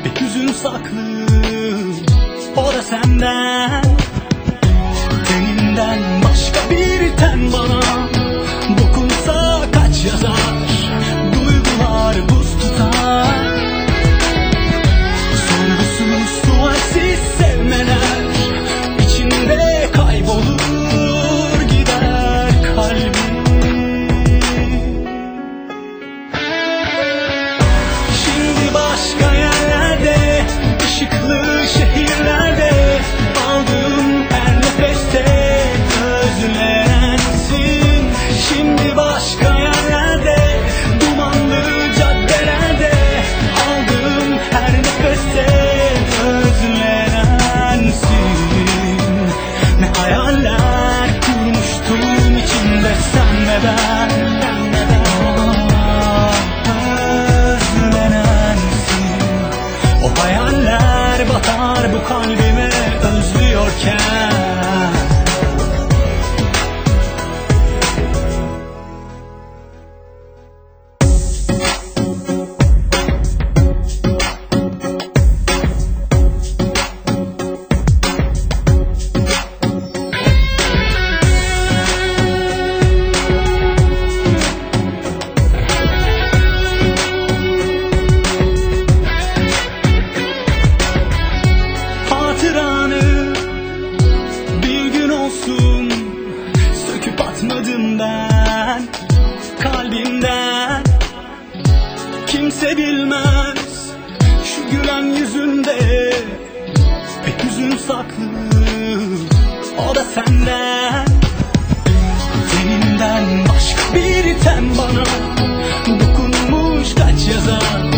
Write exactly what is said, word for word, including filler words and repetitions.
bir hüzün saklı, o da senden. Teninden başka bir ten bana dokunsa kaç yazar, duygular buz tutar. Sorgusuz sualsiz sevmeler içinde kaybolur gider kalbim. Şimdi başka yerlerde, ışıklı şehirlerde, aldığım her nefeste özlensin. Şimdi başka yerlerde, dumanlı caddelerde, aldığım her nefeste özlensin. Ne hayaller kurmuştum içimde sen ve ben. O hayaller batar bu kalbime özlüyorken. Söküp atmadım ben kalbimden. Kimse bilmez şu gülen yüzünde bir hüzün saklı, o da senden. Teninden başka bir ten bana dokunmuş kaç yazar,